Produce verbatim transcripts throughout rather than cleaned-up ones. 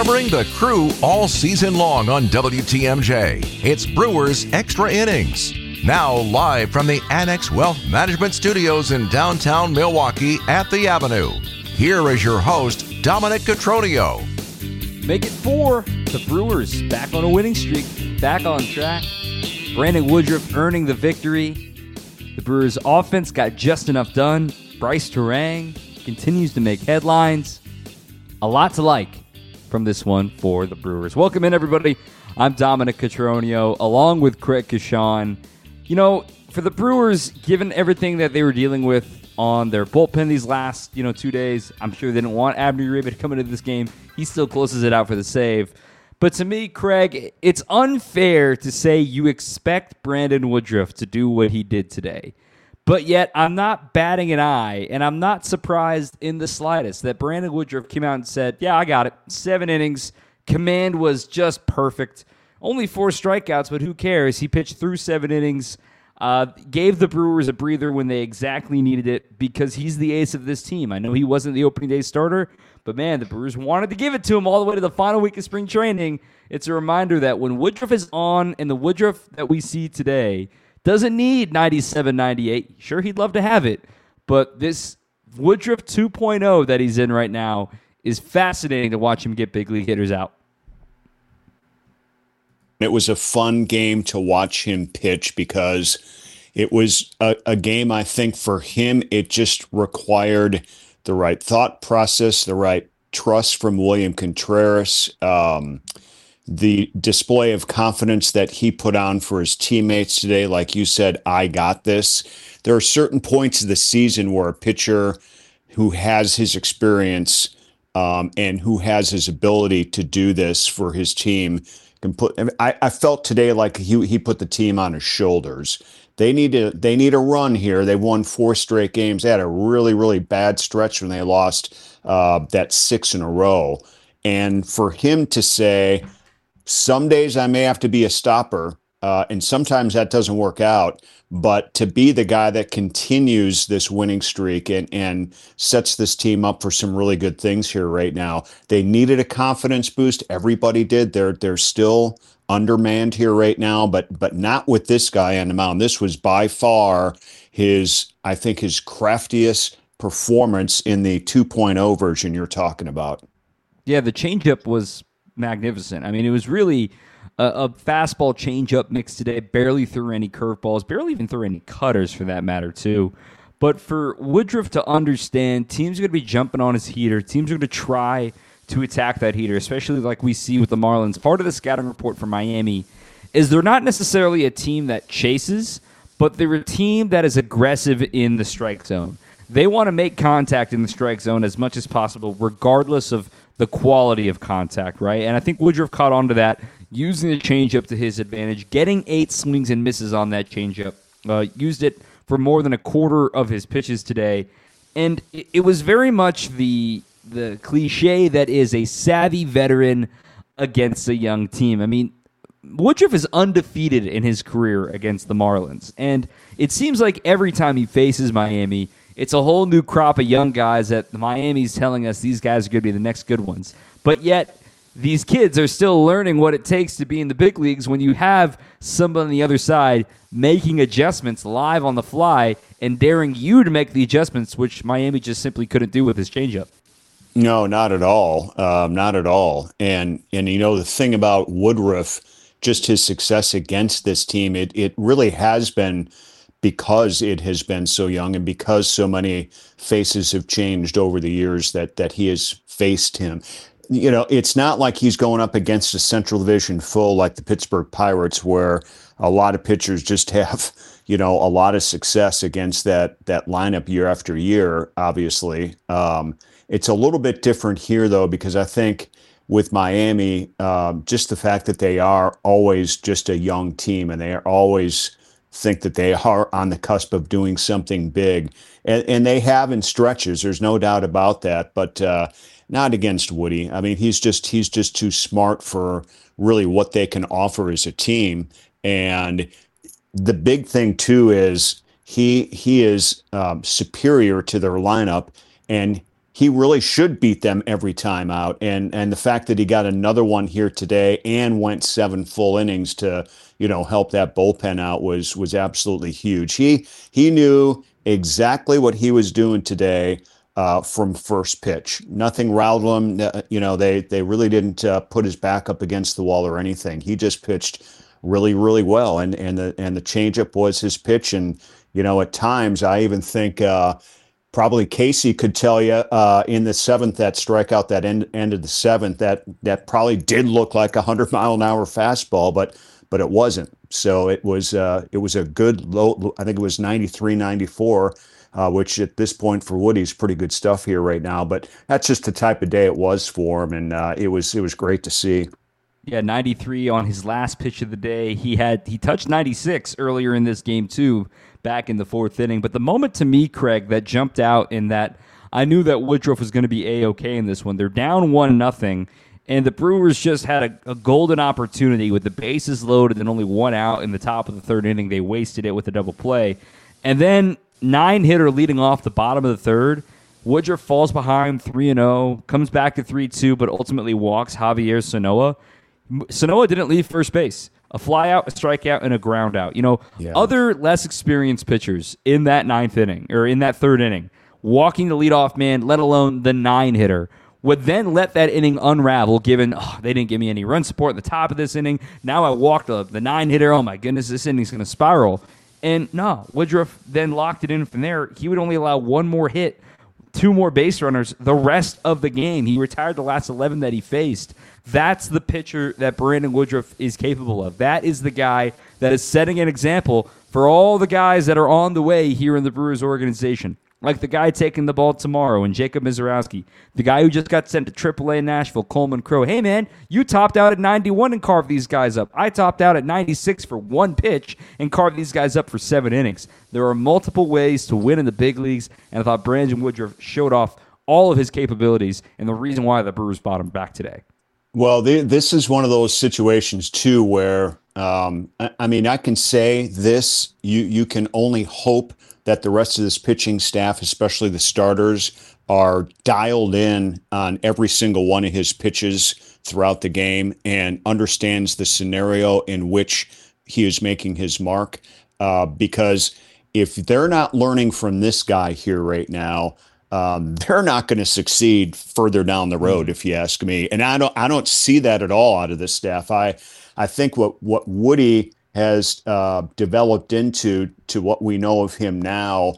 covering the Crew all season long on W T M J. It's Brewers Extra Innings. Now live from the Annex Wealth Management Studios in downtown Milwaukee at the Avenue. Here is your host, Dominic Cotroneo. Make it four. The Brewers back on a winning streak, back on track. Brandon Woodruff earning the victory. The Brewers offense got just enough done. Bryce Turang continues to make headlines. A lot to like from this one for the Brewers. Welcome in, everybody. I'm Dominic Cotroneo, along with Craig Kashan. You know, for the Brewers, given everything that they were dealing with on their bullpen these last, you know, two days, I'm sure they didn't want Abner Uribe to come into this game. He still closes it out for the save. But to me, Craig, it's unfair to say you expect Brandon Woodruff to do what he did today. But yet, I'm not batting an eye, and I'm not surprised in the slightest that Brandon Woodruff came out and said, yeah, I got it. Seven innings. Command was just perfect. Only four strikeouts, but who cares? He pitched through seven innings, uh, gave the Brewers a breather when they exactly needed it because he's the ace of this team. I know he wasn't the opening day starter, but man, the Brewers wanted to give it to him all the way to the final week of spring training. It's a reminder that when Woodruff is on, and the Woodruff that we see today doesn't need ninety-seven, ninety-eight. Sure, he'd love to have it, but this Woodruff two point oh that he's in right now is fascinating to watch him get big league hitters out. It was a fun game to watch him pitch because it was a, a game, I think, for him, it just required the right thought process, the right trust from William Contreras, um, the display of confidence that he put on for his teammates today. Like you said, I got this. There are certain points of the season where a pitcher who has his experience um, and who has his ability to do this for his team can put. I, I felt today like he he put the team on his shoulders. They need to they need a run here. They won four straight games. They had a really really bad stretch when they lost uh, that six in a row. And for him to say, some days I may have to be a stopper, uh, and sometimes that doesn't work out. But to be the guy that continues this winning streak and, and sets this team up for some really good things here right now. They needed a confidence boost. Everybody did. They're they're still undermanned here right now, but but not with this guy on the mound. This was by far his, I think, his craftiest performance in the two point oh version you're talking about. Yeah, the changeup was magnificent. I mean, it was really a, a fastball changeup mix today. Barely threw any curveballs, barely even threw any cutters for that matter, too. But for Woodruff to understand, teams are going to be jumping on his heater. Teams are going to try to attack that heater, especially like we see with the Marlins. Part of the scouting report from Miami is they're not necessarily a team that chases, but they're a team that is aggressive in the strike zone. They want to make contact in the strike zone as much as possible, regardless of the quality of contact, right? And I think Woodruff caught on to that, using the changeup to his advantage, getting eight swings and misses on that changeup. Uh, used it for more than a quarter of his pitches today. And it, it was very much the the cliche that is a savvy veteran against a young team. I mean, Woodruff is undefeated in his career against the Marlins. And it seems like every time he faces Miami, it's a whole new crop of young guys that Miami's telling us these guys are going to be the next good ones. But yet, these kids are still learning what it takes to be in the big leagues when you have somebody on the other side making adjustments live on the fly and daring you to make the adjustments, which Miami just simply couldn't do with his changeup. No, not at all. Um, not at all. And, and you know, the thing about Woodruff, just his success against this team, it it really has been because it has been so young and because so many faces have changed over the years that that he has faced him. You know, it's not like he's going up against a Central Division full like the Pittsburgh Pirates, where a lot of pitchers just have, you know, a lot of success against that that lineup year after year, obviously. Um, it's a little bit different here, though, because I think with Miami, um, just the fact that they are always just a young team and they are always think that they are on the cusp of doing something big. And, and they have in stretches. There's no doubt about that. But uh, not against Woody. I mean, he's just he's just too smart for really what they can offer as a team. And the big thing, too, is he he is um, superior to their lineup. And he really should beat them every time out. And and the fact that he got another one here today and went seven full innings to, you know, help that bullpen out was was absolutely huge. He he knew exactly what he was doing today uh, from first pitch. Nothing riled him. You know, they they really didn't uh, put his back up against the wall or anything. He just pitched really, really well. And and the and the changeup was his pitch. And, you know, at times I even think uh, probably Casey could tell you uh, in the seventh, that strikeout, that end, end of the seventh, that that probably did look like a hundred mile an hour fastball, but but it wasn't. So it was uh, it was a good low. I think it was ninety-three, ninety-four, uh, which at this point for Woody is pretty good stuff here right now. But that's just the type of day it was for him, and uh, it was it was great to see. Yeah, ninety-three on his last pitch of the day. He had he touched ninety-six earlier in this game too, back in the fourth inning. But the moment to me, Craig, that jumped out in that I knew that Woodruff was going to be A-okay in this one. They're down one nothing. And the Brewers just had a, a golden opportunity with the bases loaded and only one out in the top of the third inning. They wasted it with a double play. And then nine-hitter leading off the bottom of the third. Woodruff falls behind three and oh, comes back to three two, but ultimately walks Javier Sanoa. Sanoa didn't leave first base. A flyout, a strikeout, and a ground out. You know, yeah. Other less experienced pitchers in that ninth inning, or in that third inning, walking the leadoff man, let alone the nine-hitter, would then let that inning unravel, given oh, they didn't give me any run support at the top of this inning. Now I walked the, the nine-hitter. Oh, my goodness, this inning's going to spiral. And no, Woodruff then locked it in from there. He would only allow one more hit, two more base runners the rest of the game. He retired the last eleven that he faced. That's the pitcher that Brandon Woodruff is capable of. That is the guy that is setting an example for all the guys that are on the way here in the Brewers organization. Like the guy taking the ball tomorrow and Jacob Mizorowski. The guy who just got sent to triple A in Nashville, Coleman Crow. Hey, man, you topped out at ninety-one and carved these guys up. I topped out at ninety-six for one pitch and carved these guys up for seven innings. There are multiple ways to win in the big leagues, and I thought Brandon Woodruff showed off all of his capabilities and the reason why the Brewers bought him back today. Well, they, this is one of those situations, too, where, um, I, I mean, I can say this, you you can only hope that the rest of this pitching staff, especially the starters, are dialed in on every single one of his pitches throughout the game and understands the scenario in which he is making his mark. Uh, because if they're not learning from this guy here right now, um, they're not going to succeed further down the road, if you ask me. And I don't, I don't see that at all out of this staff. I, I think what what Woody has uh, developed into to what we know of him now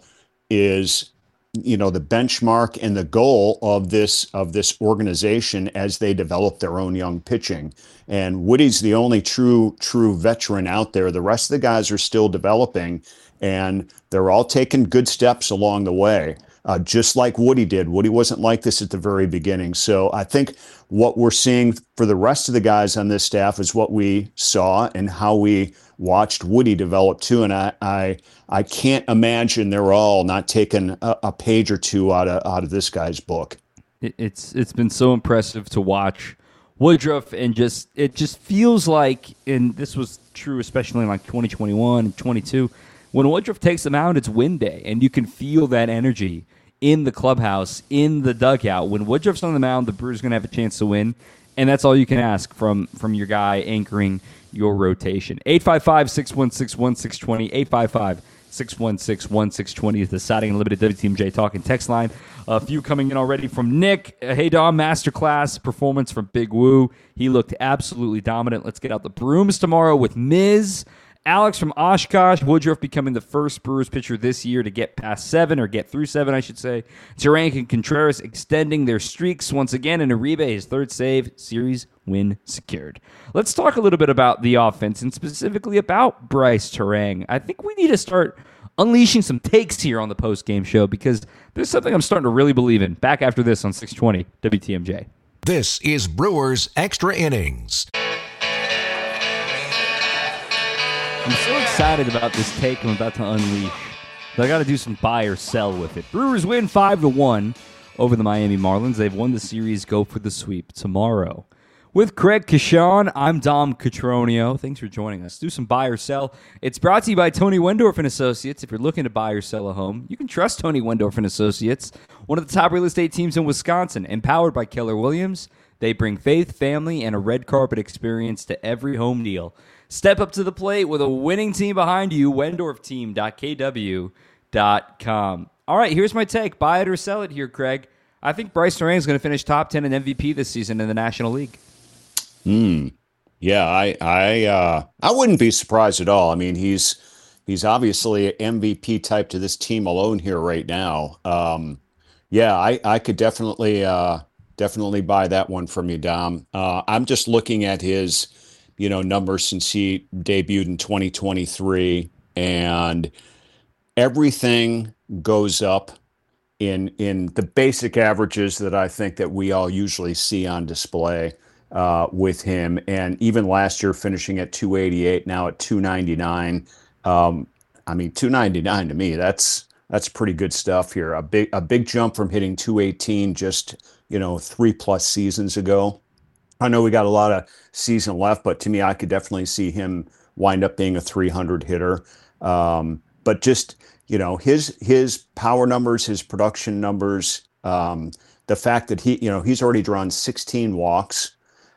is, you know, the benchmark and the goal of this of this organization as they develop their own young pitching. And Woody's the only true true veteran out there. The rest of the guys are still developing, and they're all taking good steps along the way. Uh, just like Woody did. Woody wasn't like this at the very beginning. So I think what we're seeing for the rest of the guys on this staff is what we saw and how we watched Woody develop too. And I I, I can't imagine they're all not taking a, a page or two out of out of this guy's book. It, it's it's been so impressive to watch Woodruff, and just it just feels like, and this was true especially in like twenty twenty-one and twenty-two, when Woodruff takes them out, it's win day, and you can feel that energy in the clubhouse, in the dugout. When Woodruff's on the mound, the Brewers are going to have a chance to win, and that's all you can ask from, from your guy anchoring your rotation. eight five five, six one six, one six two zero, eight five five, six one six, one six two zero is the Siding Unlimited W T M J Talking text line. A few coming in already from Nick. Hey, Dom, masterclass performance from Big Woo. He looked absolutely dominant. Let's get out the brooms tomorrow with Miz. Alex from Oshkosh, Woodruff becoming the first Brewers pitcher this year to get past seven, or get through seven, I should say. Durank and Contreras extending their streaks once again, and Uribe, his third save, series win secured. Let's talk a little bit about the offense, and specifically about Brice Turang. I think we need to start unleashing some takes here on the post-game show, because there's something I'm starting to really believe in. Back after this on six twenty W T M J. This is Brewers Extra Innings. I'm so excited about this take I'm about to unleash, but I got to do some buy or sell with it. Brewers win five to one over the Miami Marlins. They've won the series. Go for the sweep tomorrow. With Craig Kashan, I'm Dom Catronio. Thanks for joining us. Do some buy or sell. It's brought to you by Tony Wendorf and Associates. If you're looking to buy or sell a home, you can trust Tony Wendorf and Associates. one of the top real estate teams in Wisconsin, empowered by Keller Williams. They bring faith, family, and a red carpet experience to every home deal. Step up to the plate with a winning team behind you, wendorf team dot k w dot com. All right, here's my take. Buy it or sell it here, Craig. I think Bryce Terang is going to finish top ten in M V P this season in the National League. Hmm. Yeah, I I uh, I wouldn't be surprised at all. I mean, he's he's obviously an M V P type to this team alone here right now. Um, yeah, I I could definitely uh, definitely buy that one from you, Dom. Uh, I'm just looking at his, you know, numbers since he debuted in twenty twenty-three, and everything goes up in in the basic averages that I think that we all usually see on display uh, with him. And even last year finishing at two eighty-eight, now at two ninety-nine. Um, I mean, two ninety-nine to me, that's that's pretty good stuff here. A big a big jump from hitting two eighteen just, you know, three plus seasons ago. I know we got a lot of season left, but to me, I could definitely see him wind up being a three hundred hitter. Um, but just, you know, his his power numbers, his production numbers, um, the fact that he, you know, he's already drawn sixteen walks.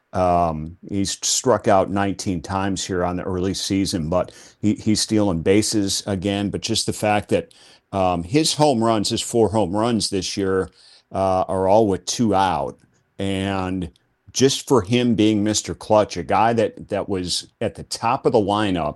Um, he's struck out nineteen times here on the early season, but he, he's stealing bases again. But just the fact that um, his home runs, his four home runs this year, uh, are all with two out. And just for him being Mister Clutch, a guy that that was at the top of the lineup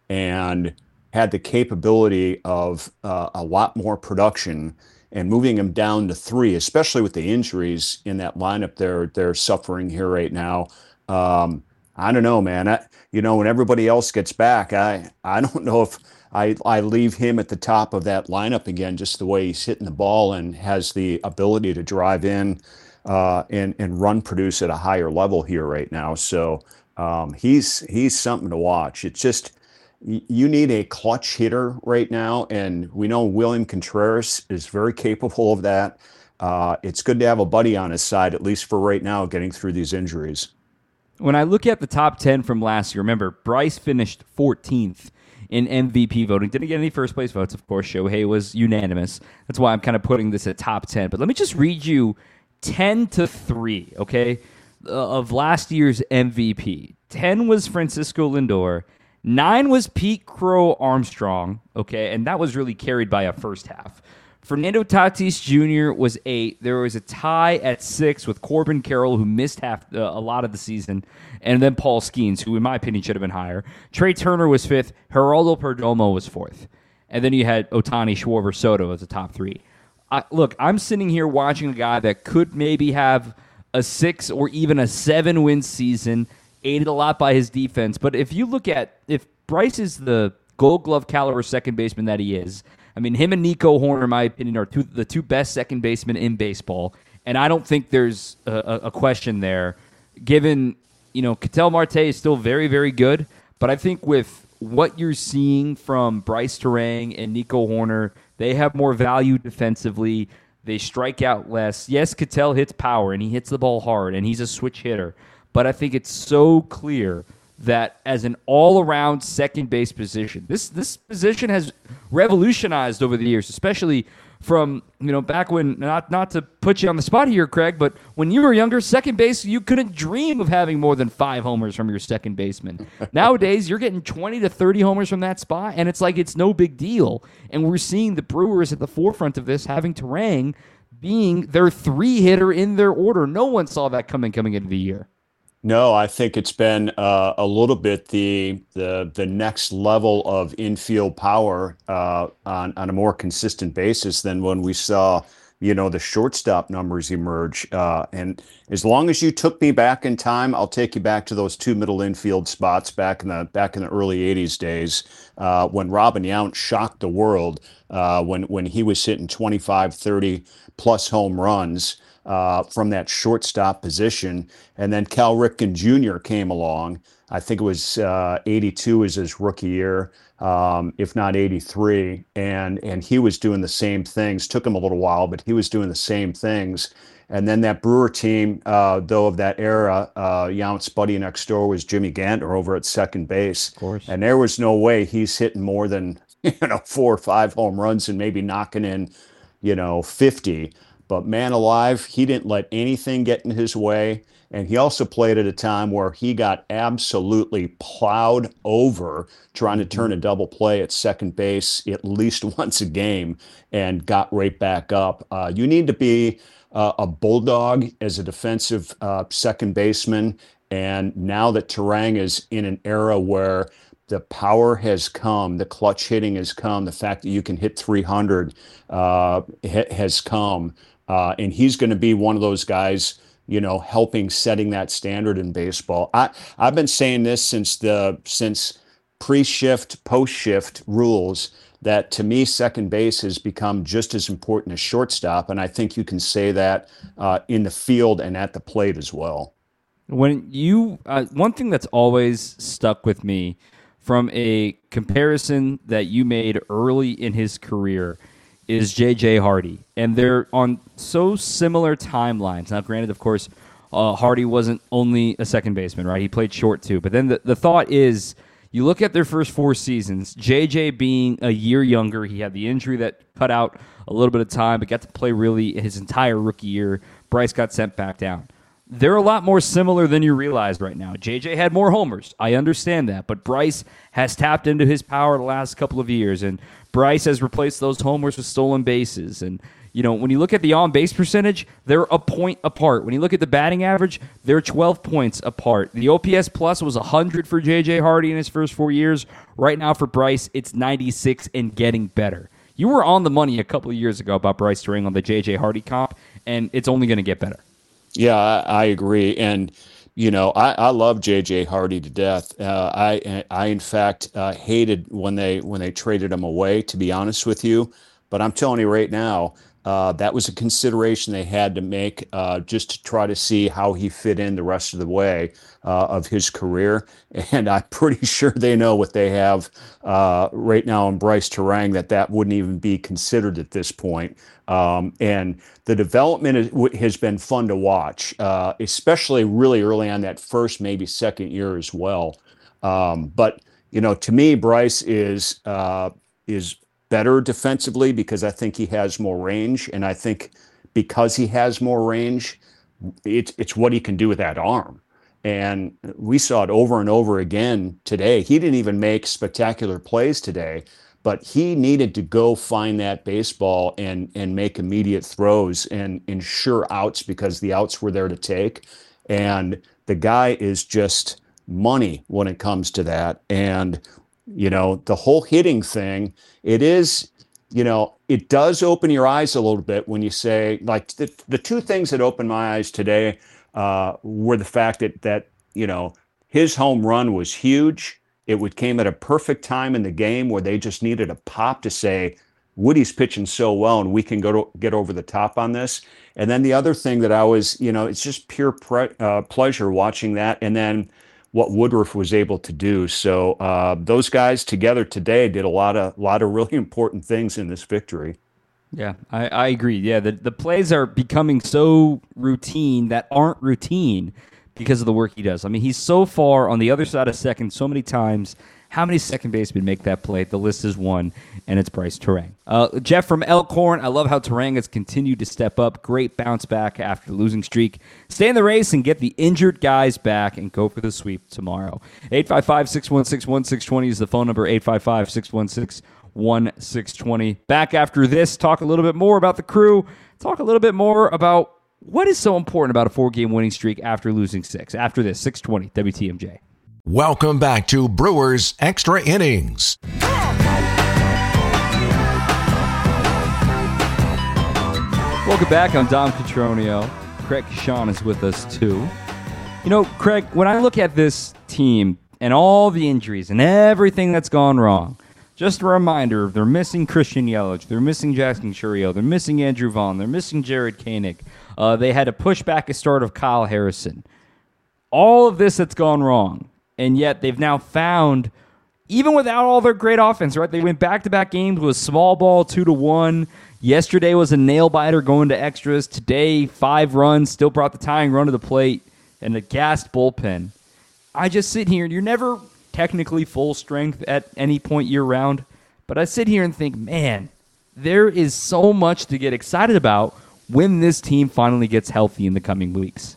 and had the capability of uh, a lot more production, and moving him down to three, especially with the injuries in that lineup they're they're suffering here right now. Um, I don't know, man. I, you know, when everybody else gets back, I I don't know if I I leave him at the top of that lineup again, just the way he's hitting the ball and has the ability to drive in uh, and and run produce at a higher level here right now. So um, he's he's something to watch. It's just, you need a clutch hitter right now, and we know William Contreras is very capable of that. Uh, it's good to have a buddy on his side, at least for right now, getting through these injuries. When I look at the top ten from last year, remember, Bryce finished fourteenth in M V P voting. Didn't get any first-place votes, of course. Shohei was unanimous. That's why I'm kind of putting this at top ten. But let me just read you ten to three, okay, of last year's M V P. ten was Francisco Lindor. Nine was Pete Crow Armstrong, okay, and that was really carried by a first half. Fernando Tatis Junior was eight. There was a tie at six with Corbin Carroll, who missed half uh, a lot of the season, and then Paul Skeens, who in my opinion should have been higher. Trey Turner was fifth. Geraldo Perdomo was fourth. And then you had Ohtani, Schwarber, Soto as the top three. I, look, I'm sitting here watching a guy that could maybe have a six or even a seven-win season, aided a lot by his defense. But if you look at, if Bryce is the Gold Glove caliber second baseman that he is, I mean, him and Nico Horner, in my opinion, are two, the two best second basemen in baseball. And I don't think there's a, a question there, given, you know, Ketel Marte is still very, very good. But I think with what you're seeing from Bryce Terang and Nico Horner, they have more value defensively. They strike out less. Yes, Ketel hits power, and he hits the ball hard, and he's a switch hitter. But I think it's so clear that as an all-around second base position, this this position has revolutionized over the years, especially from, you know, back when, not not to put you on the spot here, Craig, but when you were younger, second base, you couldn't dream of having more than five homers from your second baseman. Nowadays, you're getting twenty to thirty homers from that spot, and it's like it's no big deal. And we're seeing the Brewers at the forefront of this, having Terang being their three-hitter in their order. No one saw that coming coming into the year. No, I think it's been uh, a little bit the the the next level of infield power uh, on on a more consistent basis than when we saw, you know, the shortstop numbers emerge. Uh, and as long as you took me back in time, I'll take you back to those two middle infield spots back in the back in the early eighties days uh, when Robin Yount shocked the world uh, when when he was hitting twenty-five, thirty plus home runs uh, from that shortstop position. And then Cal Ripken Junior came along. I think it was uh, eighty-two was his rookie year, um, if not eighty-three. And, and he was doing the same things. Took him a little while, but he was doing the same things. And then that Brewer team, uh, though, of that era, uh, Yount's buddy next door was Jimmy Gantner over at second base. Of course. And there was no way he's hitting more than, you know, four or five home runs and maybe knocking in, you know, fifty. but man alive, he didn't let anything get in his way. And he also played at a time where he got absolutely plowed over trying to turn a double play at second base at least once a game and got right back up. Uh, you need to be uh, a bulldog as a defensive uh, second baseman. And now that Turang is in an era where the power has come, the clutch hitting has come, the fact that you can hit three hundred uh, has come. Uh, and he's going to be one of those guys, you know, helping setting that standard in baseball. I, I've been saying this since the since pre-shift, post-shift rules, that to me, second base has become just as important as shortstop. And I think you can say that uh, in the field and at the plate as well. When you, uh, one thing that's always stuck with me from a comparison that you made early in his career is J J Hardy. And they're on so similar timelines. Now, granted, of course, uh, Hardy wasn't only a second baseman, right? He played short too. But then the, the thought is, you look at their first four seasons, J J being a year younger, he had the injury that cut out a little bit of time, but got to play really his entire rookie year. Bryce got sent back down. They're a lot more similar than you realize right now. J J had more homers. I understand that. But Bryce has tapped into his power the last couple of years, and Bryce has replaced those homers with stolen bases. And, you know, when you look at the on-base percentage, they're a point apart. When you look at the batting average, they're twelve points apart. The O P S plus was one hundred for J J Hardy in his first four years. Right now for Bryce, it's ninety-six and getting better. You were on the money a couple of years ago about Bryce Turang on the J J Hardy comp, and it's only going to get better. Yeah, I, I agree. And, you know, I, I love J J Hardy to death. Uh, I, I, in fact, uh, hated when they when they traded him away, to be honest with you. But I'm telling you right now, uh, that was a consideration they had to make uh, just to try to see how he fit in the rest of the way uh, of his career. And I'm pretty sure they know what they have uh, right now in Bryce Turang, that that wouldn't even be considered at this point. Um, and the development is, has been fun to watch, uh, especially really early on that first, maybe second year as well. Um, but, you know, to me, Bryce is uh, is better defensively because I think he has more range. And I think because he has more range, it's, it's what he can do with that arm. And we saw it over and over again today. He didn't even make spectacular plays today, but he needed to go find that baseball and and make immediate throws and ensure outs because the outs were there to take. And the guy is just money when it comes to that. And, you know, the whole hitting thing, it is, you know, it does open your eyes a little bit when you say, like, the, the two things that opened my eyes today uh, were the fact that, that, you know, his home run was huge. It would came at a perfect time in the game where they just needed a pop to say, Woody's pitching so well and we can go to get over the top on this. And then the other thing that I was, you know, it's just pure pre- uh, pleasure watching that. And then what Woodruff was able to do. So uh, those guys together today did a lot of lot of really important things in this victory. Yeah, I, I agree. Yeah, the, the plays are becoming so routine that aren't routine because of the work he does. I mean, he's so far on the other side of second so many times. How many second basemen make that play? The list is one, and it's Bryce Turang. Uh, Jeff from Elkhorn, I love how Turang has continued to step up. Great bounce back after the losing streak. Stay in the race and get the injured guys back and go for the sweep tomorrow. eight five five, six one six, one six two zero is the phone number, eight five five, six one six, one six two zero. Back after this, talk a little bit more about the Crew, talk a little bit more about what is so important about a four-game winning streak after losing six? After this, six twenty W T M J. Welcome back to Brewers Extra Innings. Welcome back. I'm Dom Cotroneo. Craig Sean is with us, too. You know, Craig, when I look at this team and all the injuries and everything that's gone wrong, just a reminder, they're missing Christian Yelich, they're missing Jackson Chourio, they're missing Andrew Vaughn, they're missing Jared Koenig. Uh, they had to push back a start of Kyle Harrison. All of this that's gone wrong, and yet they've now found, even without all their great offense, right? They went back-to-back games with small ball, two to one. Yesterday was a nail-biter going to extras. Today, five runs, still brought the tying run to the plate, and a gassed bullpen. I just sit here, and you're never technically full strength at any point year-round, but I sit here and think, man, there is so much to get excited about when this team finally gets healthy in the coming weeks.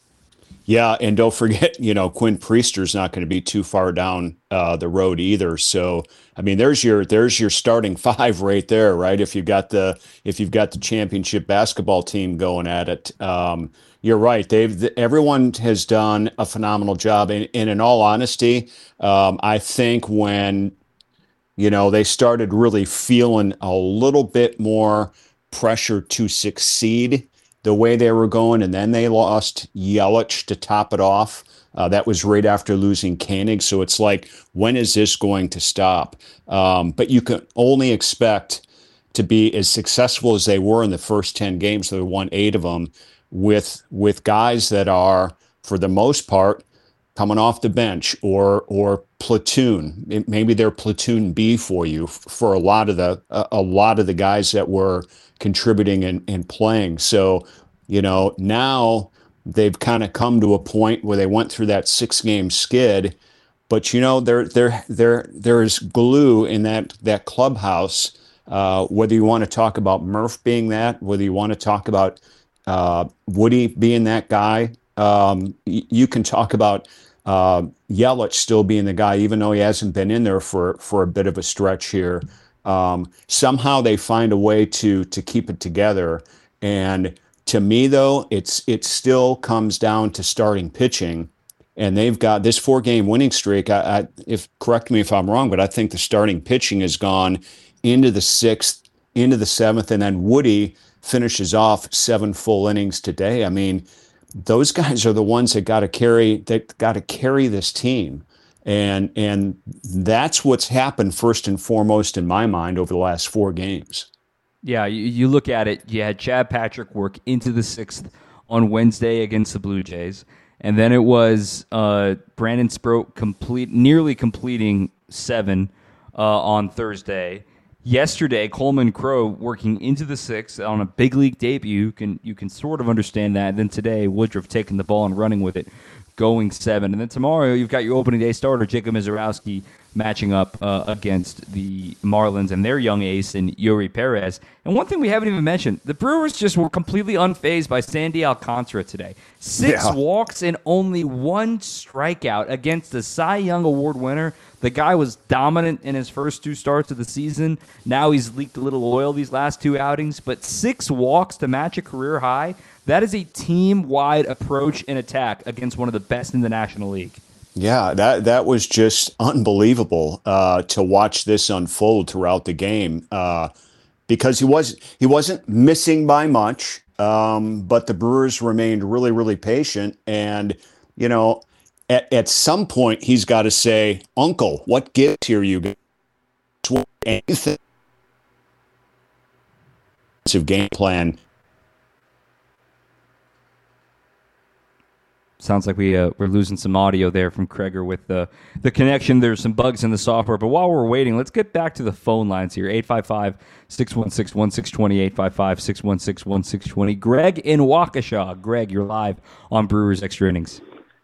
Yeah, and don't forget, you know, Quinn Priester's not going to be too far down uh, the road either. So, I mean, there's your there's your starting five right there, right? If you've got the if you've got the championship basketball team going at it, um, you're right. They've everyone has done a phenomenal job. And, and in all honesty, um, I think when you know they started really feeling a little bit more pressure to succeed the way they were going, and then they lost Yelich to top it off. Uh, that was right after losing Koenig. So it's like, when is this going to stop? Um, but you can only expect to be as successful as they were in the first ten games. They won eight of them with with guys that are, for the most part, coming off the bench or or platoon. Maybe they're platoon B for you for a lot of the a lot of the guys that were contributing and, and playing. So, you know, now they've kind of come to a point where they went through that six game skid, but you know, there there there there's glue in that that clubhouse. Uh, whether you want to talk about Murph being that, whether you want to talk about uh, Woody being that guy, um, y- you can talk about uh, Yelich still being the guy, even though he hasn't been in there for for a bit of a stretch here. Um, somehow they find a way to to keep it together. And to me, though, it's it still comes down to starting pitching. And they've got this four-game winning streak. I, I, if correct me if I'm wrong, but I think the starting pitching has gone into the sixth, into the seventh, and then Woody finishes off seven full innings today. I mean, those guys are the ones that got to carry that got to carry this team. And and that's what's happened first and foremost in my mind over the last four games. Yeah, you, you look at it, you had Chad Patrick work into the sixth on Wednesday against the Blue Jays, and then it was uh, Brandon Sproat complete, nearly completing seven uh, on Thursday. Yesterday, Coleman Crow working into the sixth on a big league debut. You can, you can sort of understand that. And then today, Woodruff taking the ball and running with it, going seven. And then tomorrow, you've got your opening day starter, Jacob Mizorowski, matching up uh, against the Marlins and their young ace in Yuri Perez. And one thing we haven't even mentioned, the Brewers just were completely unfazed by Sandy Alcantara today. Six yeah. walks and only one strikeout against the Cy Young Award winner. The guy was dominant in his first two starts of the season. Now he's leaked a little oil these last two outings, but six walks to match a career high. That is a team-wide approach and attack against one of the best in the National League. Yeah, that that was just unbelievable uh, to watch this unfold throughout the game uh, because he was he wasn't missing by much, um, but the Brewers remained really, really patient. And, you know, at, at some point he's got to say, "Uncle, what gives here, you guys?" Anything game plan. Sounds like we, uh, we're losing some audio there from Kreger with the, the connection. There's some bugs in the software. But while we're waiting, let's get back to the phone lines here. eight five five, six one six, one six two zero, eight five five, six one six, one six two zero. Greg in Waukesha. Greg, you're live on Brewers Extra Innings.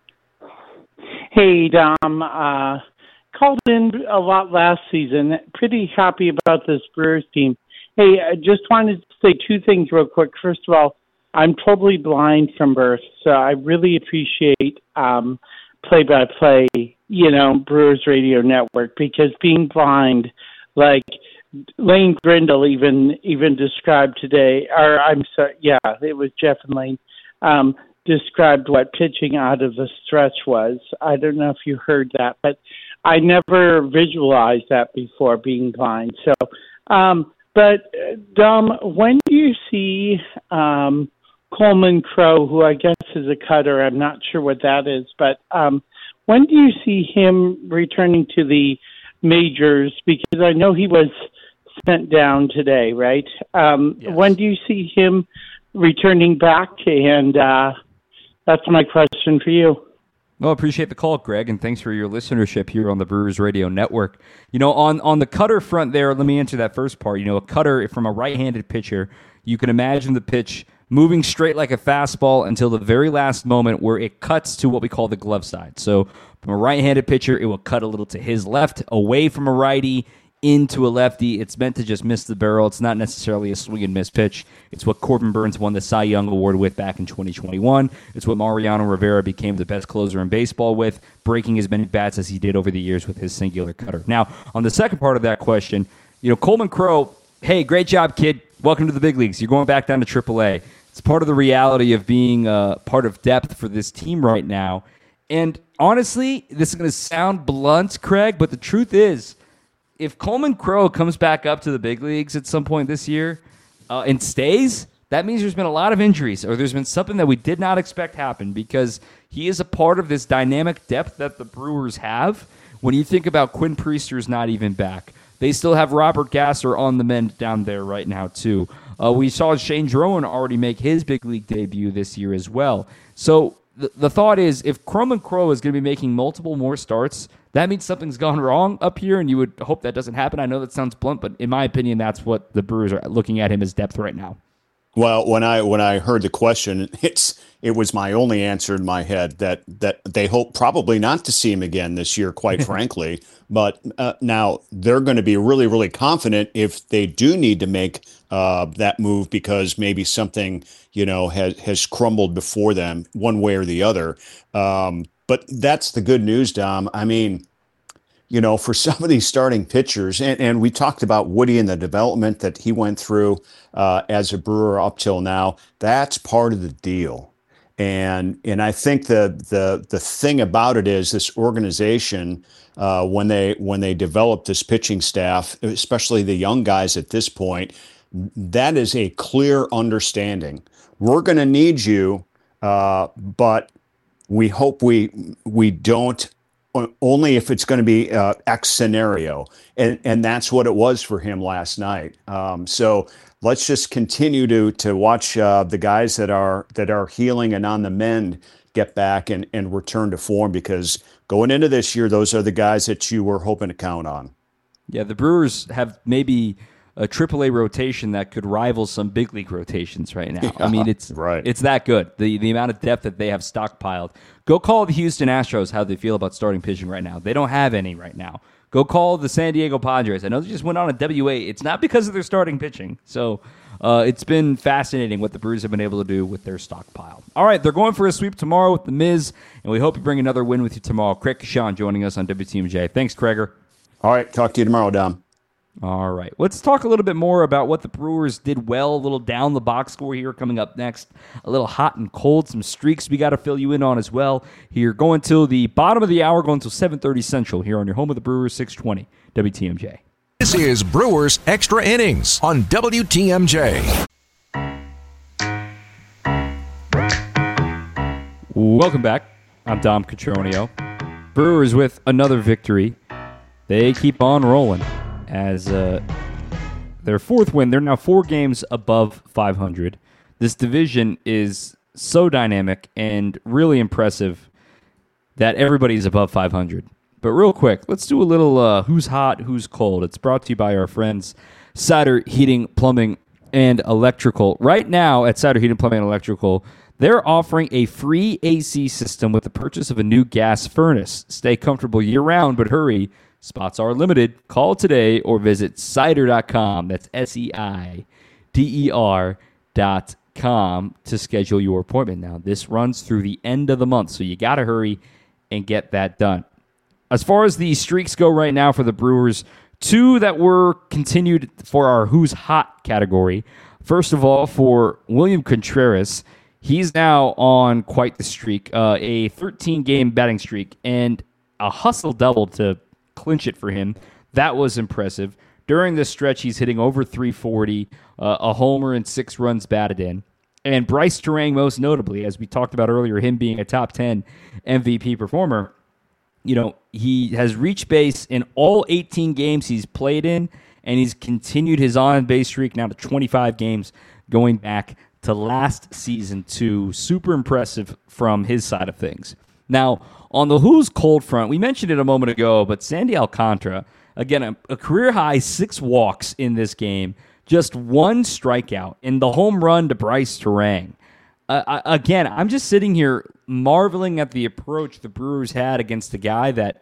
Hey, Dom. Uh, called in a lot last season. Pretty happy about this Brewers team. Hey, I just wanted to say two things real quick. First of all, I'm totally blind from birth, so I really appreciate um, play-by-play, you know, Brewers Radio Network, because being blind, like Lane Grindle even even described today, or I'm sorry, yeah, it was Jeff and Lane, um, described what pitching out of the stretch was. I don't know if you heard that, but I never visualized that before, being blind. So, um, but, Dom, when do you see um, Coleman Crow, who I guess is a cutter, I'm not sure what that is, but um, when do you see him returning to the majors? Because I know he was sent down today, right? Um, yes. When do you see him returning back? And uh, that's my question for you. Well, appreciate the call, Greg, and thanks for your listenership here on the Brewers Radio Network. You know, on, on the cutter front there, let me answer that first part. You know, a cutter from a right-handed pitcher, you can imagine the pitch moving straight like a fastball until the very last moment where it cuts to what we call the glove side. So from a right-handed pitcher, it will cut a little to his left, away from a righty, into a lefty. It's meant to just miss the barrel. It's not necessarily a swing and miss pitch. It's what Corbin Burns won the Cy Young Award with back in twenty twenty-one. It's what Mariano Rivera became the best closer in baseball with, breaking as many bats as he did over the years with his singular cutter. Now, on the second part of that question, you know, Coleman Crowe, hey, great job, kid. Welcome to the big leagues. You're going back down to triple A. It's part of the reality of being uh, part of depth for this team right now. And honestly, this is going to sound blunt, Craig, but the truth is, if Coleman Crowe comes back up to the big leagues at some point this year uh, and stays, that means there's been a lot of injuries, or there's been something that we did not expect happen, because he is a part of this dynamic depth that the Brewers have. When you think about Quinn Priester's not even back, they still have Robert Gasser on the mend down there right now, too. Uh, we saw Shane Drowan already make his big league debut this year as well. So the, the thought is, if Coleman Crowe is going to be making multiple more starts, that means something's gone wrong up here, and you would hope that doesn't happen. I know that sounds blunt, but in my opinion, that's what the Brewers are looking at him as depth right now. Well, when I when I heard the question, it's it was my only answer in my head that that they hope probably not to see him again this year, quite frankly. But uh, now they're going to be really, really confident if they do need to make uh, that move, because maybe something, you know, has has crumbled before them one way or the other. Um, but that's the good news, Dom. I mean, you know, for some of these starting pitchers, and, and we talked about Woody and the development that he went through uh, as a Brewer up till now, that's part of the deal. And and I think the the the thing about it is this organization, uh, when they when they develop this pitching staff, especially the young guys at this point, that is a clear understanding. We're going to need you, uh, but we hope we we don't. Only if it's going to be uh, X scenario. And and that's what it was for him last night. Um, so let's just continue to to watch uh, the guys that are that are healing and on the mend get back and, and return to form, because going into this year, those are the guys that you were hoping to count on. Yeah, the Brewers have maybe a triple A rotation that could rival some big league rotations right now. Yeah, I mean, it's right. It's that good. The the amount of depth that they have stockpiled. Go call the Houston Astros how they feel about starting pitching right now. They don't have any right now. Go call the San Diego Padres. I know they just went on a W A. It's not because of their starting pitching. So uh, it's been fascinating what the Brewers have been able to do with their stockpile. All right, they're going for a sweep tomorrow with the Miz, and we hope you bring another win with you tomorrow. Craig Kashan joining us on W T M J. Thanks, Craiger. All right, talk to you tomorrow, Dom. All right. Let's talk a little bit more about what the Brewers did well, a little down the box score here coming up next. A little hot and cold, some streaks we got to fill you in on as well. Here, going till the bottom of the hour, going till seven thirty Central here on your home of the Brewers, six twenty W T M J. This is Brewers Extra Innings on W T M J. Welcome back. I'm Dom Cotroneo. Brewers with another victory. They keep on rolling. As uh, their fourth win, they're now four games above five hundred. This division is so dynamic and really impressive that everybody's above five hundred. But real quick, let's do a little uh, who's hot, who's cold. It's brought to you by our friends Cider Heating, Plumbing, and Electrical. Right now at Cider Heating, Plumbing, and Electrical, they're offering a free A C system with the purchase of a new gas furnace. Stay comfortable year-round, but hurry. Spots are limited. Call today or visit cider dot com. That's S E I D E R dot com to schedule your appointment. Now, this runs through the end of the month, so you got to hurry and get that done. As far as the streaks go right now for the Brewers, two that were continued for our Who's Hot category. First of all, for William Contreras, he's now on quite the streak, uh, a thirteen-game batting streak, and a hustle double to clinch it for him. That was impressive. During this stretch, he's hitting over three forty, uh, a homer and six runs batted in. And Bryce Turang, most notably, as we talked about earlier, him being a top ten M V P performer, you know, he has reached base in all eighteen games he's played in, and he's continued his on-base streak now to twenty-five games going back to last season too. Super impressive from his side of things. Now, on the who's cold front, we mentioned it a moment ago, but Sandy Alcantara, again, a, a career-high six walks in this game, just one strikeout, and the home run to Bryce Turang. Uh, I, again, I'm just sitting here marveling at the approach the Brewers had against a guy that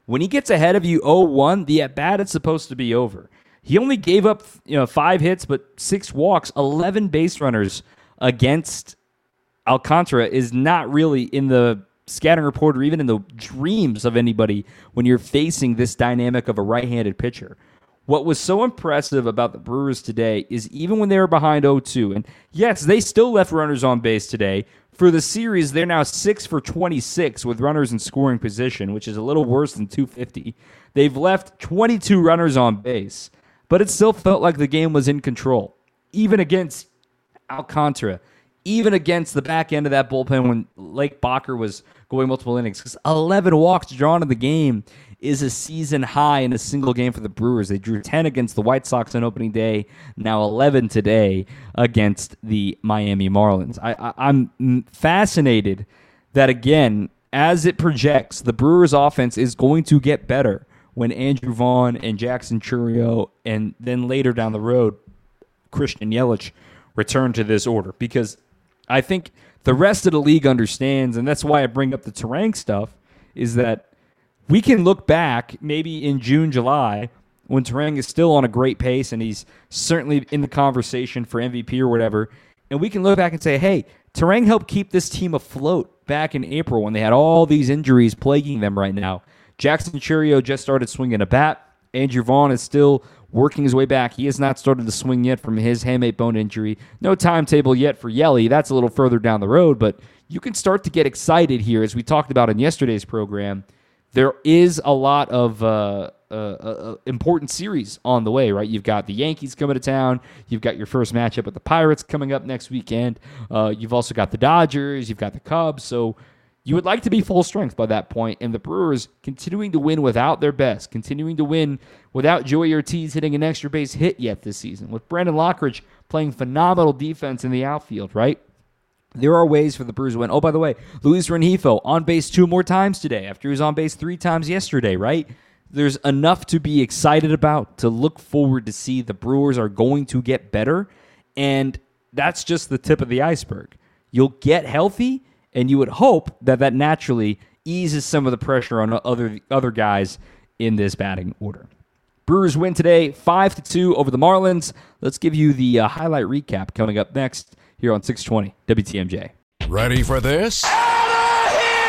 When he gets ahead of you oh one, the at-bat is supposed to be over. He only gave up, you know, five hits, but six walks, eleven base runners against Alcantara is not really in the scouting report or even in the dreams of anybody when you're facing this dynamic of a right-handed pitcher. What was so impressive about the Brewers today is even when they were behind oh two, and yes, they still left runners on base today. For the series, they're now six for twenty-six with runners in scoring position, which is a little worse than two fifty. They've left twenty-two runners on base, but it still felt like the game was in control, even against Alcantara, even against the back end of that bullpen when Lake Bacher was going multiple innings. Because eleven walks drawn in the game is a season high in a single game for the Brewers. They drew ten against the White Sox on opening day, now eleven today against the Miami Marlins. I, I, I'm fascinated that, again, as it projects, the Brewers offense is going to get better when Andrew Vaughn and Jackson Chourio and then later down the road, Christian Yelich return to this order. Because I think the rest of the league understands, and that's why I bring up the Turang stuff, is that we can look back maybe in June, July, when Turang is still on a great pace and he's certainly in the conversation for M V P or whatever, and we can look back and say, hey, Turang helped keep this team afloat back in April when they had all these injuries plaguing them right now. Jackson Chourio just started swinging a bat. Andrew Vaughn is still working his way back. He has not started to swing yet from his hamate bone injury. No timetable yet for Yelly. That's a little further down the road, but you can start to get excited here, as we talked about in yesterday's program. There is a lot of uh, uh, uh, important series on the way, right? You've got the Yankees coming to town. You've got your first matchup with the Pirates coming up next weekend. Uh, you've also got the Dodgers. You've got the Cubs. So you would like to be full strength by that point, and the Brewers continuing to win without their best, continuing to win without Joey Ortiz hitting an extra base hit yet this season, with Brandon Lockridge playing phenomenal defense in the outfield, right? There are ways for the Brewers to win. Oh, by the way, Luis Rengifo on base two more times today after he was on base three times yesterday, right? There's enough to be excited about, to look forward to see. The Brewers are going to get better, and that's just the tip of the iceberg. You'll get healthy, and you would hope that that naturally eases some of the pressure on other other guys in this batting order. Brewers win today five to two over the Marlins. Let's give you the uh, highlight recap coming up next here on six twenty W T M J. Ready for this? Out of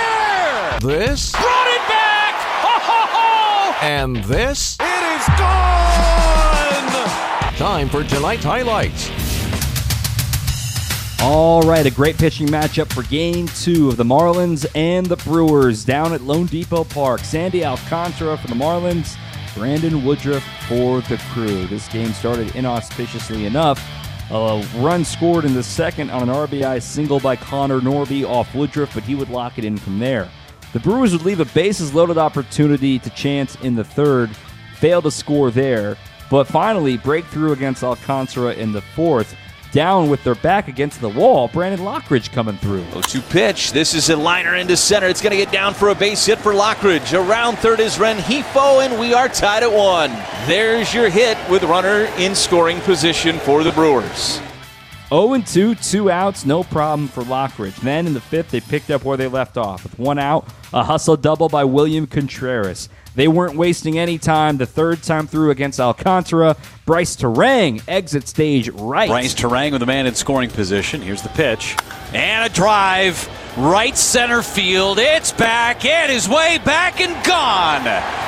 here! This? Brought it back! Ho, ho, ho! And this? It is gone! Time for tonight's highlights. All right, a great pitching matchup for Game two of the Marlins and the Brewers down at Lone Depot Park. Sandy Alcantara for the Marlins, Brandon Woodruff for the Crew. This game started inauspiciously enough. A run scored in the second on an R B I single by Connor Norby off Woodruff, but he would lock it in from there. The Brewers would leave a bases-loaded opportunity to chance in the third, fail to score there, but finally break through against Alcantara in the fourth. Down with their back against the wall, Brandon Lockridge coming through. oh two pitch. This is a liner into center. It's going to get down for a base hit for Lockridge. Around third is Rengifo, and we are tied at one. There's your hit with runner in scoring position for the Brewers. oh and two, two outs, no problem for Lockridge. Then in the fifth, they picked up where they left off. With one out, a hustle double by William Contreras. They weren't wasting any time. The third time through against Alcantara, Bryce Turang exit stage right. Bryce Turang with a man in scoring position. Here's the pitch. And a drive. Right center field. It's back. It is way back and gone.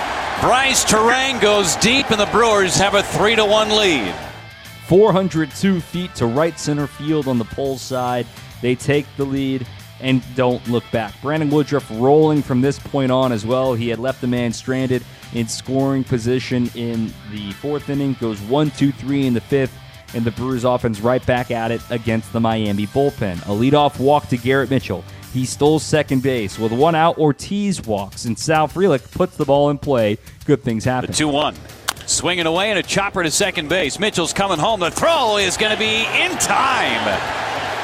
Bryce Turang goes deep, and the Brewers have a three to one lead. four hundred two feet to right center field on the pole side. They take the lead and don't look back. Brandon Woodruff rolling from this point on as well. He had left the man stranded in scoring position in the fourth inning. Goes one, two, three in the fifth, and the Brewers offense right back at it against the Miami bullpen. A leadoff walk to Garrett Mitchell. He stole second base. With one out, Ortiz walks, and Sal Frelick puts the ball in play. Good things happen. The two one. Swinging away and a chopper to second base. Mitchell's coming home. The throw is going to be in time.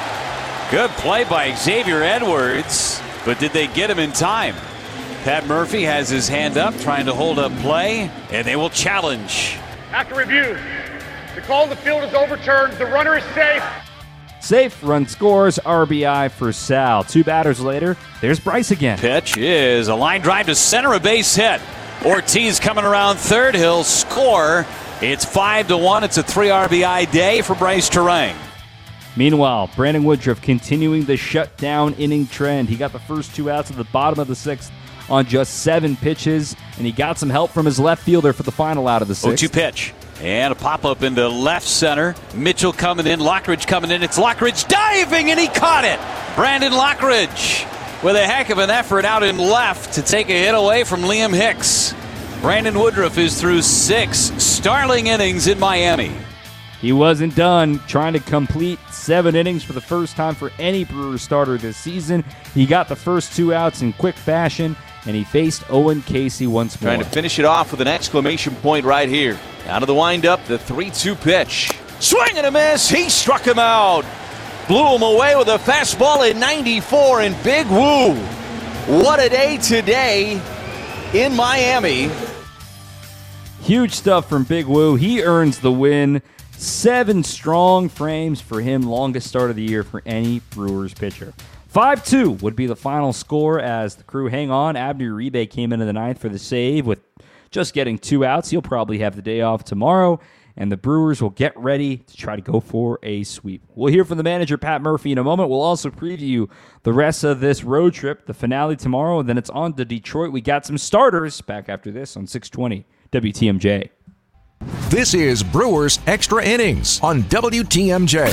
Good play by Xavier Edwards, but did they get him in time? Pat Murphy has his hand up, trying to hold up play, and they will challenge. After review, the call of the field is overturned. The runner is safe. Safe, run scores, R B I for Sal. Two batters later, there's Bryce again. Pitch is a line drive to center, a base hit. Ortiz coming around third. He'll score. It's five to one. It's a three R B I day for Bryce Terang. Meanwhile, Brandon Woodruff continuing the shutdown inning trend. He got the first two outs at the bottom of the sixth on just seven pitches, and he got some help from his left fielder for the final out of the sixth. oh two pitch. And a pop-up into left center. Mitchell coming in. Lockridge coming in. It's Lockridge diving, and he caught it. Brandon Lockridge with a heck of an effort out in left to take a hit away from Liam Hicks. Brandon Woodruff is through six startling innings in Miami. He wasn't done trying to complete seven innings for the first time for any Brewers starter this season. He got the first two outs in quick fashion, and he faced Owen Casey once more. Trying to finish it off with an exclamation point right here. Out of the windup, the three two pitch. Swing and a miss. He struck him out. Blew him away with a fastball at ninety-four, and Big Woo. What a day today in Miami. Huge stuff from Big Woo. He earns the win. Seven strong frames for him. Longest start of the year for any Brewers pitcher. five two would be the final score as the Crew hang on. Abner Uribe came into the ninth for the save with just getting two outs. He'll probably have the day off tomorrow, and the Brewers will get ready to try to go for a sweep. We'll hear from the manager, Pat Murphy, in a moment. We'll also preview the rest of this road trip, the finale tomorrow, and then it's on to Detroit. We got some starters back after this on six twenty W T M J. This is Brewers Extra Innings on W T M J.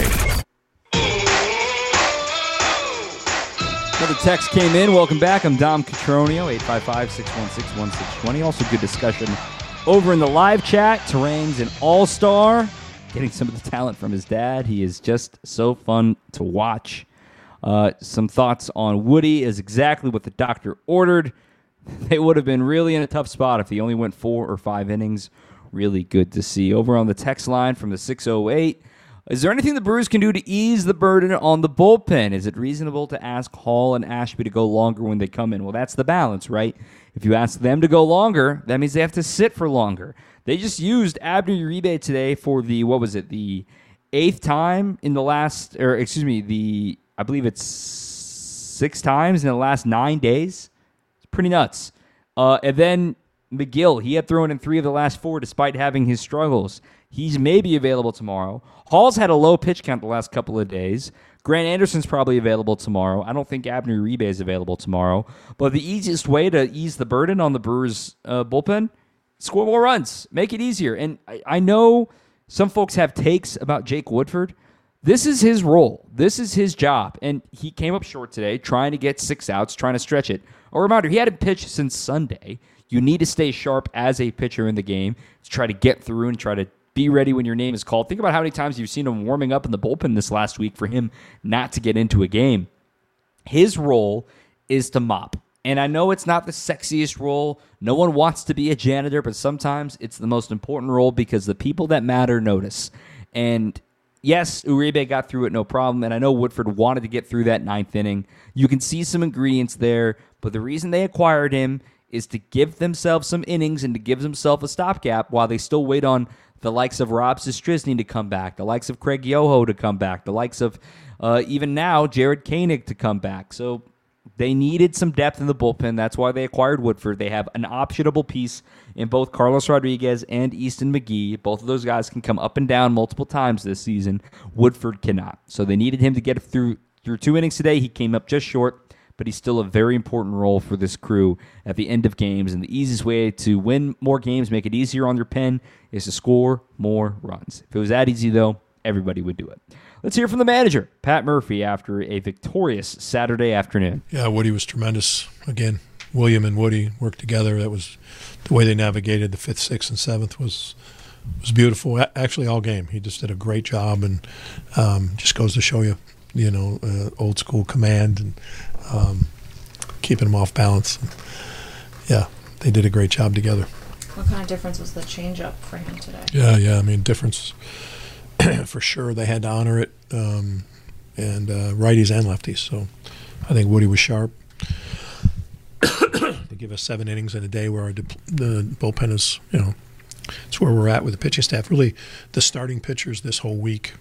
Another text came in. Welcome back. I'm Dom Catronio, eight five five, six one six, one six two zero. Also good discussion over in the live chat. Terang's an all-star, getting some of the talent from his dad. He is just so fun to watch. Uh, some thoughts on Woody is exactly what the doctor ordered. They would have been really in a tough spot if he only went four or five innings. Really good to see. Over on the text line from the six oh eight, is there anything the Brewers can do to ease the burden on the bullpen? Is it reasonable to ask Hall and Ashby to go longer when they come in? Well, that's the balance, right? If you ask them to go longer, that means they have to sit for longer. They just used Abner Uribe today for the, what was it, the eighth time in the last, or excuse me, the, I believe it's six times in the last nine days. It's pretty nuts. Uh, and then McGill, he had thrown in three of the last four despite having his struggles. He's maybe available tomorrow. Hall's had a low pitch count the last couple of days. Grant Anderson's probably available tomorrow. I don't think Abner Uribe is available tomorrow. But the easiest way to ease the burden on the Brewers' uh, bullpen, score more runs. Make it easier. And I, I know some folks have takes about Jake Woodford. This is his role. This is his job. And he came up short today trying to get six outs, trying to stretch it. A reminder, he hadn't pitched since Sunday. You need to stay sharp as a pitcher in the game to try to get through and try to be ready when your name is called. Think about how many times you've seen him warming up in the bullpen this last week for him not to get into a game. His role is to mop. And I know it's not the sexiest role. No one wants to be a janitor, but sometimes it's the most important role because the people that matter notice. And yes, Uribe got through it no problem, and I know Woodford wanted to get through that ninth inning. You can see some ingredients there, but the reason they acquired him is to give themselves some innings and to give themselves a stopgap while they still wait on the likes of Rob Sestrysny to come back, the likes of Craig Yoho to come back, the likes of uh, even now Jared Koenig to come back. So they needed some depth in the bullpen. That's why they acquired Woodford. They have an optionable piece in both Carlos Rodriguez and Easton McGee. Both of those guys can come up and down multiple times this season. Woodford cannot. So they needed him to get through through two innings today. He came up just short, but he's still a very important role for this Crew at the end of games. And the easiest way to win more games, make it easier on your pen, is to score more runs. If it was that easy, though, everybody would do it. Let's hear from the manager, Pat Murphy, after a victorious Saturday afternoon. Yeah, Woody was tremendous. Again, William and Woody worked together. That was the way they navigated the fifth, sixth, and seventh was was beautiful. Actually, all game. He just did a great job, and um, just goes to show you, you know, uh, old school command and um, keeping them off balance. And, yeah, they did a great job together. What kind of difference was the changeup for him today? Yeah, yeah. I mean, difference for sure. They had to honor it, um, and uh, righties and lefties. So I think Woody was sharp. To give us seven innings in a day where our de- the bullpen is, you know, it's where we're at with the pitching staff. Really, the starting pitchers this whole week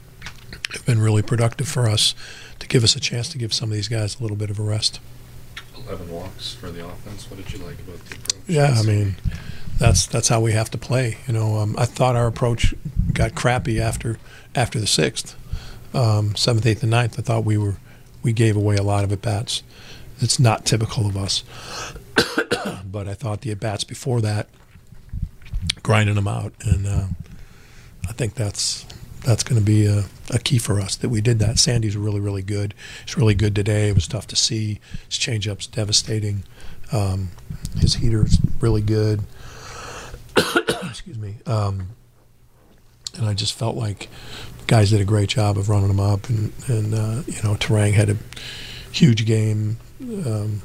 have been really productive for us to give us a chance to give some of these guys a little bit of a rest. eleven walks for the offense. What did you like about the approach? Yeah, I mean, that's that's how we have to play. You know, um, I thought our approach got crappy after after the sixth, um, seventh, eighth, and ninth. I thought we were we gave away a lot of at bats. It's not typical of us, but I thought the at bats before that, grinding them out, and uh, I think that's that's going to be a, a key for us that we did that. Sandy's really really good. He's really good today. It was tough to see. His changeup's devastating. Um, his heater's really good. Excuse me. Um, and I just felt like guys did a great job of running them up, and and uh, you know, Turang had a huge game. Um,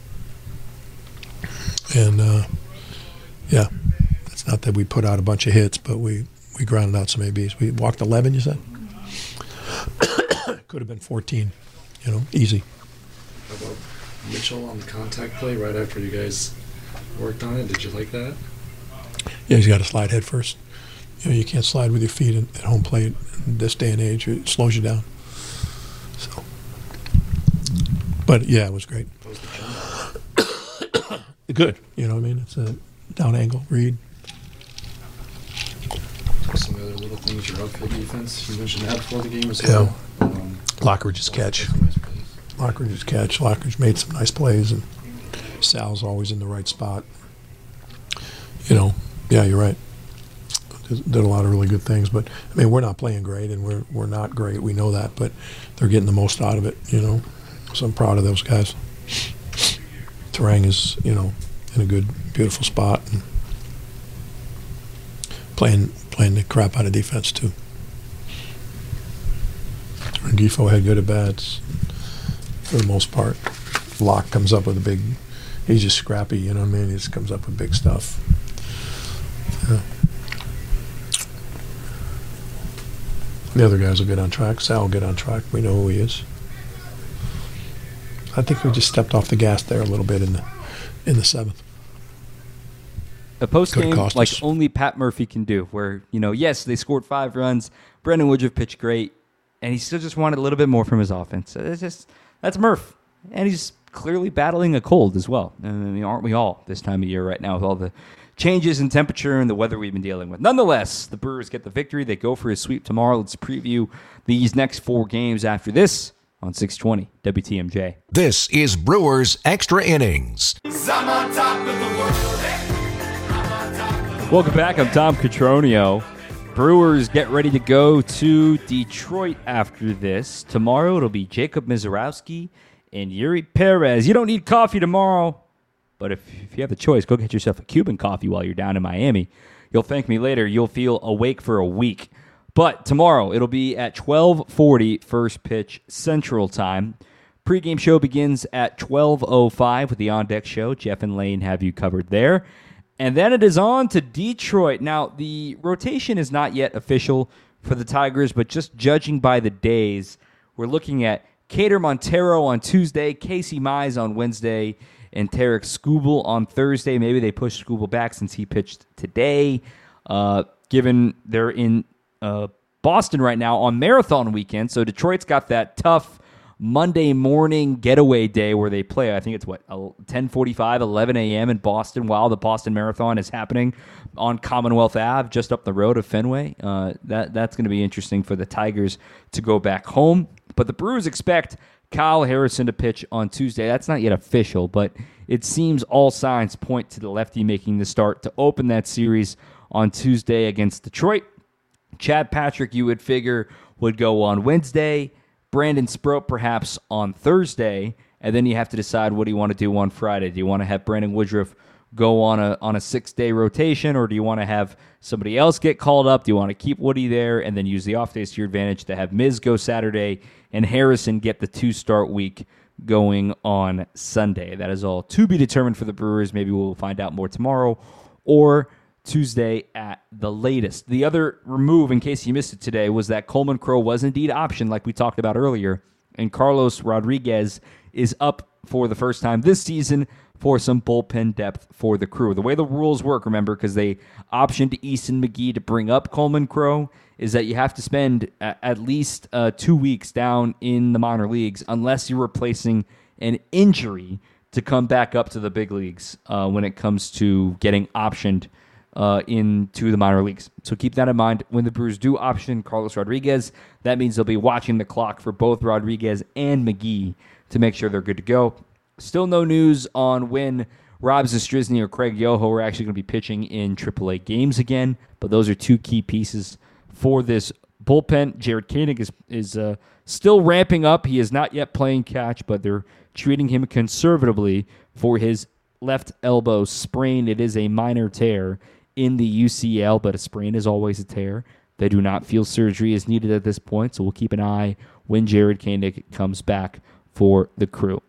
and uh, yeah, it's not that we put out a bunch of hits, but we, we grounded out some A Bs. We walked eleven, you said? Could have been fourteen, you know, easy. How about Mitchell on the contact play right after you guys worked on it? Did you like that? Yeah, he's got to slide head first. You know, you can't slide with your feet at home plate in this day and age. It slows you down. So, but yeah, it was great. Good, you know what I mean? It's a down angle read. Some other little things, your outfield defense. You mentioned that before the game as well. Yeah. Um, Lockridge's catch. Lockridge's catch. Lockridge made some nice plays, and Sal's always in the right spot. You know, yeah, you're right. Did a lot of really good things, but I mean, we're not playing great, and we're we're not great. We know that, but they're getting the most out of it. You know, so I'm proud of those guys. Turang is, you know, in a good, beautiful spot, and playing playing the crap out of defense too. Rengifo had good at bats for the most part. Locke comes up with a big. He's just scrappy, you know what I mean. He just comes up with big stuff. Yeah. The other guys will get on track. Sal will get on track. We know who he is. I think we just stepped off the gas there a little bit in the in the seventh. A post game like us. only Pat Murphy can do, where, you know, yes, they scored five runs. Brandon Woodruff pitched great, and he still just wanted a little bit more from his offense. It's just that's Murph, and he's clearly battling a cold as well. I mean, aren't we all this time of year right now with all the changes in temperature and the weather we've been dealing with? Nonetheless, the Brewers get the victory. They go for a sweep tomorrow. Let's preview these next four games after this on six twenty W T M J. This is Brewers Extra Innings. Welcome back. I'm Tom Cotroneo. Brewers get ready to go to Detroit after this. Tomorrow it'll be Jacob Mizorowski and Yuri Perez. You don't need coffee tomorrow, but if, if you have the choice, go get yourself a Cuban coffee while you're down in Miami. You'll thank me later. You'll feel awake for a week. But tomorrow, it'll be at twelve forty first pitch Central Time. Pre-game show begins at twelve oh five with the On Deck Show. Jeff and Lane have you covered there. And then it is on to Detroit. Now, the rotation is not yet official for the Tigers, but just judging by the days, we're looking at Kader Montero on Tuesday, Casey Mize on Wednesday, and Tarek Skubal on Thursday. Maybe they push Skubal back since he pitched today. Uh, given they're in uh, Boston right now on marathon weekend, so Detroit's got that tough Monday morning getaway day where they play. I think it's, what, ten forty-five, eleven a.m. in Boston while the Boston Marathon is happening on Commonwealth Avenue, just up the road of Fenway. Uh, that That's going to be interesting for the Tigers to go back home. But the Brewers expect Kyle Harrison to pitch on Tuesday. That's not yet official, but it seems all signs point to the lefty making the start to open that series on Tuesday against Detroit. Chad Patrick, you would figure, would go on Wednesday. Brandon Sproat perhaps on Thursday. And then you have to decide, what do you want to do on Friday? Do you want to have Brandon Woodruff go on a on a six-day rotation, or do you want to have somebody else get called up? Do you want to keep Woody there and then use the off days to your advantage to have Miz go Saturday and Harrison get the two-start week going on Sunday? That is all to be determined for the Brewers. Maybe we'll find out more tomorrow or Tuesday at the latest. The other remove, in case you missed it today, was that Coleman Crow was indeed optioned, like we talked about earlier, and Carlos Rodriguez is up for the first time this season for some bullpen depth for the Crew. The way the rules work, remember, because they optioned Easton McGee to bring up Coleman Crow, is that you have to spend at least uh, two weeks down in the minor leagues unless you're replacing an injury to come back up to the big leagues uh, when it comes to getting optioned uh, into the minor leagues. So keep that in mind. When the Brewers do option Carlos Rodriguez, that means they'll be watching the clock for both Rodriguez and McGee to make sure they're good to go. Still no news on when Rob Zastryzny or Craig Yoho are actually going to be pitching in triple A games again, but those are two key pieces for this bullpen. Jared Koenig is, is uh, still ramping up. He is not yet playing catch, but they're treating him conservatively for his left elbow sprain. It is a minor tear in the U C L, but a sprain is always a tear. They do not feel surgery is needed at this point, so we'll keep an eye when Jared Koenig comes back for the Crew.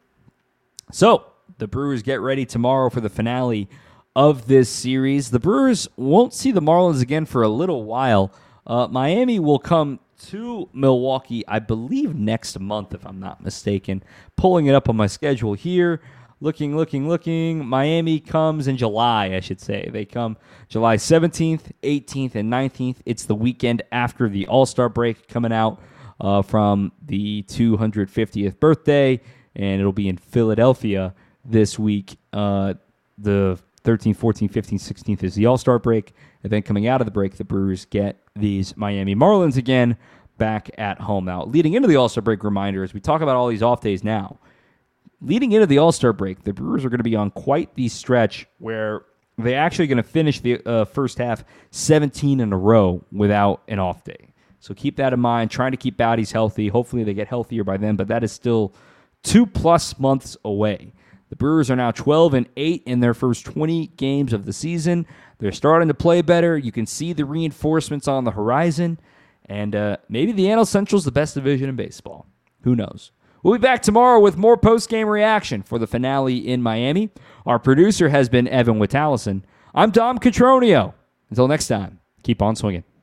So, the Brewers get ready tomorrow for the finale of this series. The Brewers won't see the Marlins again for a little while. Uh, Miami will come to Milwaukee, I believe, next month, if I'm not mistaken. Pulling it up on my schedule here. Looking, looking, looking. Miami comes in July, I should say. They come July seventeenth, eighteenth, and nineteenth. It's the weekend after the All-Star break, coming out uh, from the two hundred fiftieth birthday, and it'll be in Philadelphia this week. Uh, the thirteenth, fourteenth, fifteenth, sixteenth is the All-Star break. And then coming out of the break, the Brewers get these Miami Marlins again back at home. Now, leading into the All-Star break, reminder, as we talk about all these off days now, leading into the All-Star break, the Brewers are going to be on quite the stretch where they're actually going to finish the uh, first half seventeen in a row without an off day. So keep that in mind, trying to keep bodies healthy. Hopefully they get healthier by then, but that is still two-plus months away. The Brewers are now twelve and eight in their first twenty games of the season. They're starting to play better. You can see the reinforcements on the horizon. And uh, maybe the N L Central is the best division in baseball. Who knows? We'll be back tomorrow with more post-game reaction for the finale in Miami. Our producer has been Evan Witalison. I'm Dom Catronio. Until next time, keep on swinging.